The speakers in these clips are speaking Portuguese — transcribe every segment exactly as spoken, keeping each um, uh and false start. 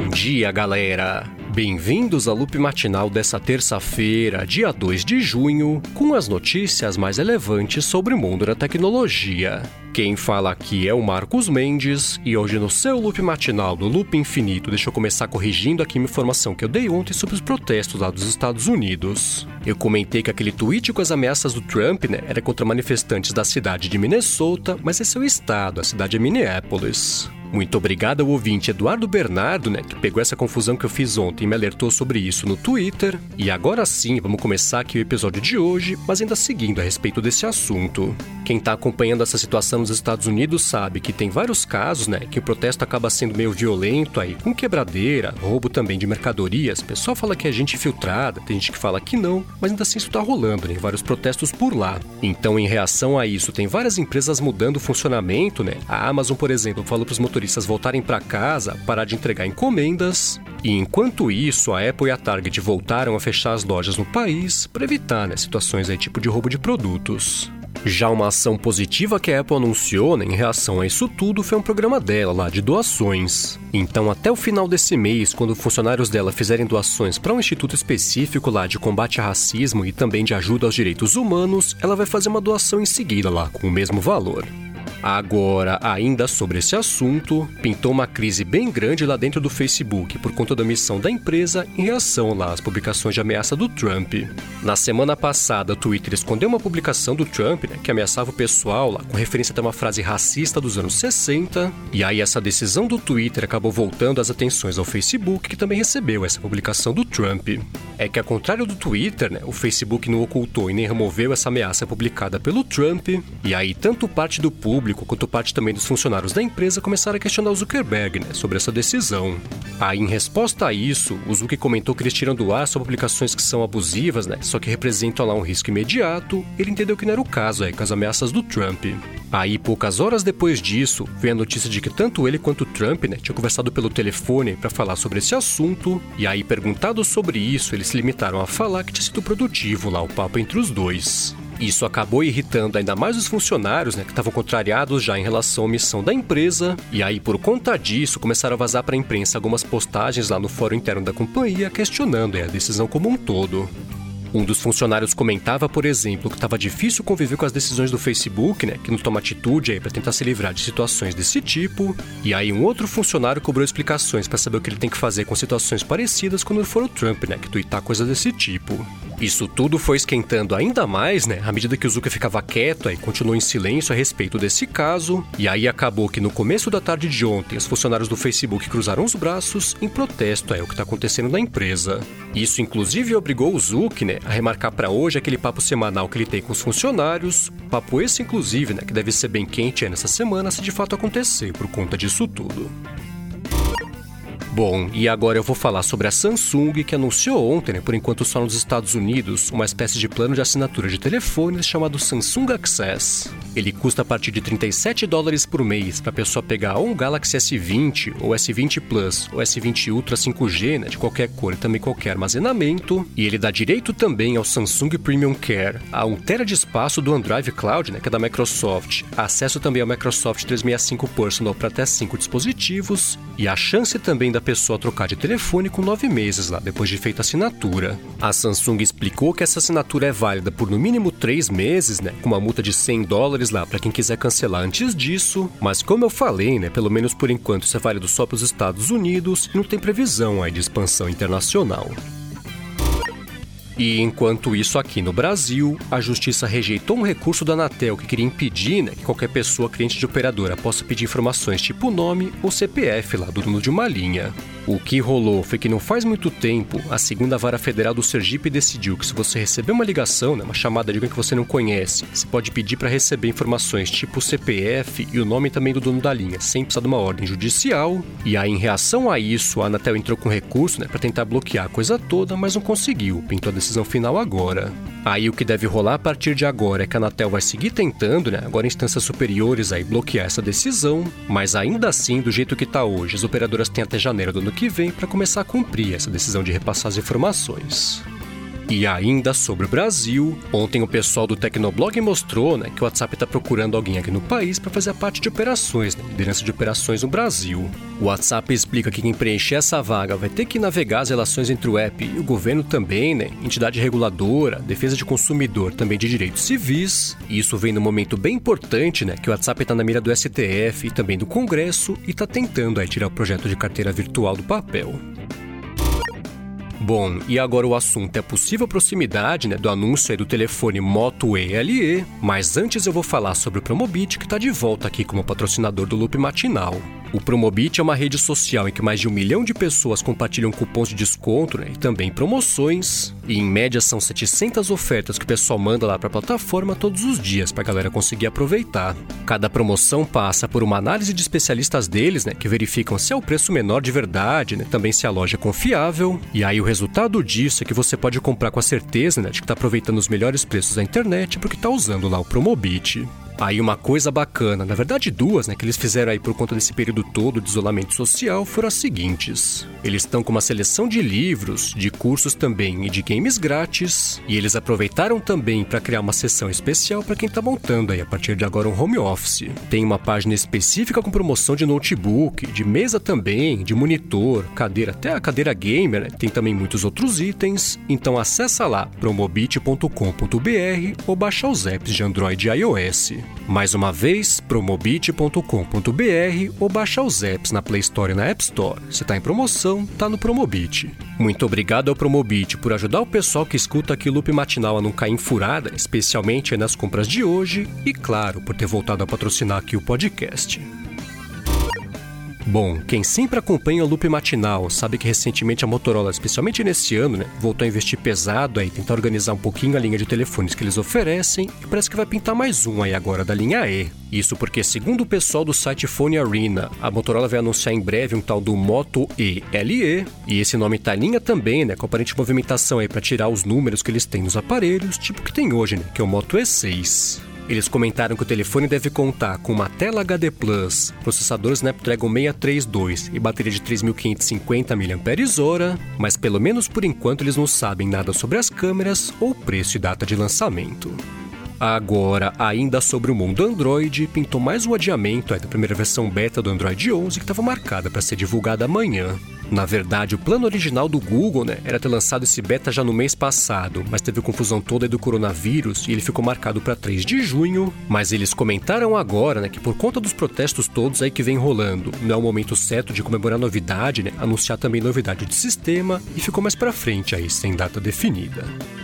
Bom dia, galera! Bem-vindos ao Loop Matinal dessa terça-feira, dia dois de junho, com as notícias mais relevantes sobre o mundo da tecnologia. Quem fala aqui é o Marcos Mendes, e hoje no seu Loop Matinal do Loop Infinito, deixa eu começar corrigindo aqui uma informação que eu dei ontem sobre os protestos lá dos Estados Unidos. Eu comentei que aquele tweet com as ameaças do Trump, né, era contra manifestantes da cidade de Minnesota, mas esse é o estado, a cidade é Minneapolis. Muito obrigado ao ouvinte Eduardo Bernardo, né, que pegou essa confusão que eu fiz ontem e me alertou sobre isso no Twitter. E agora sim, vamos começar aqui o episódio de hoje, mas ainda seguindo a respeito desse assunto. Quem está acompanhando essa situação nos Estados Unidos sabe que tem vários casos, né, que o protesto acaba sendo meio violento aí, com quebradeira, roubo também de mercadorias. O pessoal fala que é gente infiltrada, tem gente que fala que não, mas ainda assim isso está rolando, né, vários protestos por lá. Então, em reação a isso, tem várias empresas mudando o funcionamento, né. A Amazon, por exemplo, falou para os motoristas voltarem para casa, parar de entregar encomendas. E enquanto isso, a Apple e a Target voltaram a fechar as lojas no país para evitar, né, situações aí tipo de roubo de produtos. Já uma ação positiva que a Apple anunciou, né, em reação a isso tudo foi um programa dela lá de doações. Então, até o final desse mês, quando funcionários dela fizerem doações para um instituto específico lá de combate a racismo e também de ajuda aos direitos humanos, ela vai fazer uma doação em seguida lá, com o mesmo valor. Agora, ainda sobre esse assunto, pintou uma crise bem grande lá dentro do Facebook por conta da omissão da empresa em reação lá às publicações de ameaça do Trump. Na semana passada, o Twitter escondeu uma publicação do Trump, né, que ameaçava o pessoal lá, com referência a uma frase racista dos anos sessenta, e aí essa decisão do Twitter acabou voltando as atenções ao Facebook, que também recebeu essa publicação do Trump. É que, ao contrário do Twitter, né, o Facebook não ocultou e nem removeu essa ameaça publicada pelo Trump, e aí tanto parte do público quanto parte também dos funcionários da empresa começaram a questionar o Zuckerberg, né, sobre essa decisão. Aí, em resposta a isso, o Zuck comentou que eles tiram do ar só publicações que são abusivas, né, só que representam lá um risco imediato. Ele entendeu que não era o caso aí, com as ameaças do Trump. Aí, poucas horas depois disso, veio a notícia de que tanto ele quanto o Trump, né, tinham conversado pelo telefone para falar sobre esse assunto, e aí, perguntado sobre isso, eles se limitaram a falar que tinha sido produtivo lá o papo entre os dois. Isso acabou irritando ainda mais os funcionários, né, que estavam contrariados já em relação à omissão da empresa, e aí por conta disso começaram a vazar para a imprensa algumas postagens lá no fórum interno da companhia questionando, é, a decisão como um todo. Um dos funcionários comentava, por exemplo, que estava difícil conviver com as decisões do Facebook, né, que não toma atitude para tentar se livrar de situações desse tipo. E aí um outro funcionário cobrou explicações para saber o que ele tem que fazer com situações parecidas quando for o Trump, né, que tuitar coisas desse tipo. Isso tudo foi esquentando ainda mais, né, à medida que o Zucker ficava quieto e continuou em silêncio a respeito desse caso. E aí acabou que no começo da tarde de ontem, os funcionários do Facebook cruzaram os braços em protesto é o que está acontecendo na empresa. Isso inclusive obrigou o Zucker, né, a remarcar para hoje aquele papo semanal que ele tem com os funcionários. Papo esse, inclusive, né, que deve ser bem quente é, nessa semana, se de fato acontecer por conta disso tudo. Bom, e agora eu vou falar sobre a Samsung, que anunciou ontem, né, por enquanto só nos Estados Unidos, uma espécie de plano de assinatura de telefones chamado Samsung Access. Ele custa a partir de trinta e sete dólares por mês para a pessoa pegar ou um Galaxy S vinte, ou S vinte Plus, ou S vinte Ultra cinco G, né, de qualquer cor e também qualquer armazenamento. E ele dá direito também ao Samsung Premium Care, a um tera de espaço do OneDrive Cloud, né, que é da Microsoft, acesso também ao Microsoft trezentos e sessenta e cinco Personal para até cinco dispositivos, e a chance também da pessoa trocar de telefone com nove meses lá, depois de feita a assinatura. A Samsung explicou que essa assinatura é válida por no mínimo três meses, né, com uma multa de cem dólares lá para quem quiser cancelar antes disso, mas como eu falei, né, pelo menos por enquanto isso é válido só para os Estados Unidos e não tem previsão aí de expansão internacional. E enquanto isso, aqui no Brasil, a Justiça rejeitou um recurso da Anatel que queria impedir, né, que qualquer pessoa cliente de operadora possa pedir informações tipo nome ou C P F lá do dono de uma linha. O que rolou foi que não faz muito tempo, a segunda Vara Federal do Sergipe decidiu que se você receber uma ligação, né, uma chamada de alguém que você não conhece, você pode pedir para receber informações tipo C P F e o nome também do dono da linha, sem precisar de uma ordem judicial. E aí, em reação a isso, a Anatel entrou com recurso, né, para tentar bloquear a coisa toda, mas não conseguiu, pintou a decisão final agora. Aí o que deve rolar a partir de agora é que a Anatel vai seguir tentando, né, agora em instâncias superiores, aí bloquear essa decisão, mas ainda assim, do jeito que tá hoje, as operadoras têm até janeiro do ano que vem para começar a cumprir essa decisão de repassar as informações. E ainda sobre o Brasil, ontem o pessoal do Tecnoblog mostrou, né, que o WhatsApp está procurando alguém aqui no país para fazer a parte de operações, né, liderança de operações no Brasil. O WhatsApp explica que quem preencher essa vaga vai ter que navegar as relações entre o app e o governo também, né, entidade reguladora, defesa de consumidor, também de direitos civis. E isso vem num momento bem importante, né, que o WhatsApp está na mira do S T F e também do Congresso e está tentando aí tirar o projeto de carteira virtual do papel. Bom, e agora o assunto é a possível proximidade, né, do anúncio aí do telefone Moto E L E, mas antes eu vou falar sobre o Promobit, que está de volta aqui como patrocinador do Loop Matinal. O Promobit é uma rede social em que mais de um milhão de pessoas compartilham cupons de desconto, né, e também promoções. E em média são setecentas ofertas que o pessoal manda lá para a plataforma todos os dias para a galera conseguir aproveitar. Cada promoção passa por uma análise de especialistas deles, né, que verificam se é o preço menor de verdade, né, também se a loja é confiável. E aí o resultado disso é que você pode comprar com a certeza, né, de que está aproveitando os melhores preços da internet porque está usando lá o Promobit. Aí uma coisa bacana, na verdade duas, né, que eles fizeram aí por conta desse período todo de isolamento social foram as seguintes. Eles estão com uma seleção de livros, de cursos também e de games grátis, e eles aproveitaram também para criar uma seção especial para quem está montando aí a partir de agora um home office. Tem uma página específica com promoção de notebook, de mesa também, de monitor, cadeira, até a cadeira gamer, né? Tem também muitos outros itens, então acessa lá promobit ponto com ponto b r ou baixa os apps de Android e iOS. Mais uma vez, promobit ponto com ponto b r ou baixa os apps na Play Store e na App Store. Se tá em promoção, tá no Promobit. Muito obrigado ao Promobit por ajudar o pessoal que escuta aqui o Loop Matinal a não cair em furada, especialmente nas compras de hoje, e claro, por ter voltado a patrocinar aqui o podcast. Bom, quem sempre acompanha o Loop Matinal sabe que recentemente a Motorola, especialmente nesse ano, né, voltou a investir pesado aí, tentar organizar um pouquinho a linha de telefones que eles oferecem e parece que vai pintar mais um aí agora da linha E. Isso porque, segundo o pessoal do site Phone Arena, a Motorola vai anunciar em breve um tal do Moto E L E, e esse nome tá em linha também, né, com aparente movimentação aí para tirar os números que eles têm nos aparelhos, tipo que tem hoje, né, que é o Moto E seis. Eles comentaram que o telefone deve contar com uma tela H D plus, processador Snapdragon seiscentos e trinta e dois e bateria de três mil quinhentos e cinquenta miliampères-hora, mas pelo menos por enquanto eles não sabem nada sobre as câmeras ou preço e data de lançamento. Agora, ainda sobre o mundo Android, pintou mais um adiamento aí da primeira versão beta do Android onze que estava marcada para ser divulgada amanhã. Na verdade, o plano original do Google, né, era ter lançado esse beta já no mês passado, mas teve confusão toda aí do coronavírus e ele ficou marcado para três de junho. Mas eles comentaram agora, né, que por conta dos protestos todos aí que vem rolando, não é o momento certo de comemorar novidade, né, anunciar também novidade de sistema, e ficou mais para frente aí, sem data definida.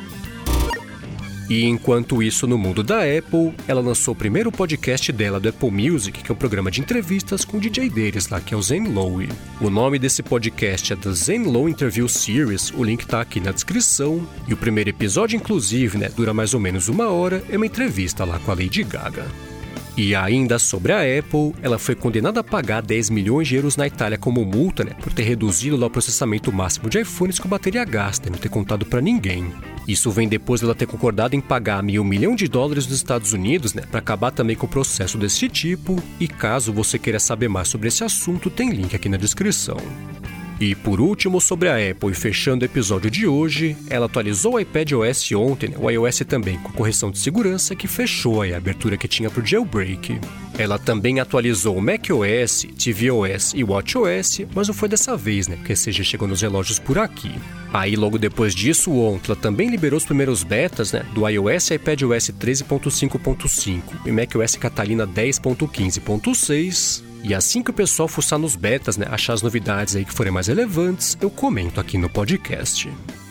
E enquanto isso, no mundo da Apple, ela lançou o primeiro podcast dela do Apple Music, que é um programa de entrevistas com o D J deles lá, que é o Zane Lowe. O nome desse podcast é The Zane Lowe Interview Series, o link tá aqui na descrição. E o primeiro episódio, inclusive, né, dura mais ou menos uma hora, é uma entrevista lá com a Lady Gaga. E ainda sobre a Apple, ela foi condenada a pagar dez milhões de euros na Itália como multa, né, por ter reduzido lá o processamento máximo de iPhones com bateria gasta e não ter contado para ninguém. Isso vem depois dela ter concordado em pagar meio milhão de dólares dos Estados Unidos, né, para acabar também com o processo desse tipo. E caso você queira saber mais sobre esse assunto, tem link aqui na descrição. E por último, sobre a Apple, e fechando o episódio de hoje, ela atualizou o iPadOS ontem, né, o iOS também, com correção de segurança que fechou aí a abertura que tinha para o jailbreak. Ela também atualizou o macOS, tvOS e watchOS, mas não foi dessa vez, né, porque a C G chegou nos relógios por aqui. Aí logo depois disso, ontem, ela também liberou os primeiros betas, né, do iOS e iPadOS treze ponto cinco ponto cinco e macOS Catalina dez ponto quinze ponto seis. E assim que o pessoal fuçar nos betas, né, achar as novidades aí que forem mais relevantes, eu comento aqui no podcast.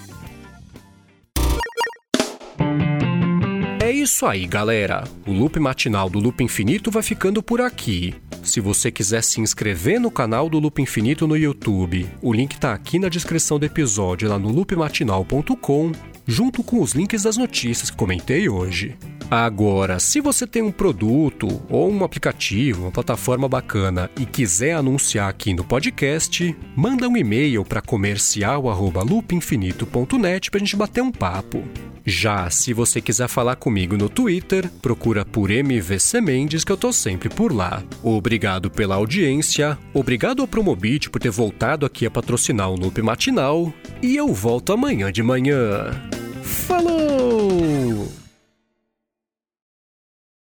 É isso aí, galera. O Loop Matinal do Loop Infinito vai ficando por aqui. Se você quiser se inscrever no canal do Loop Infinito no YouTube, o link tá aqui na descrição do episódio lá no loop matinal ponto com, junto com os links das notícias que comentei hoje. Agora, se você tem um produto ou um aplicativo, uma plataforma bacana e quiser anunciar aqui no podcast, manda um e-mail para comercial arroba loop infinito ponto net para a gente bater um papo. Já se você quiser falar comigo no Twitter, procura por M V C Mendes que eu tô sempre por lá. Obrigado pela audiência, obrigado ao Promobit por ter voltado aqui a patrocinar o Loop Matinal, e eu volto amanhã de manhã. Falou!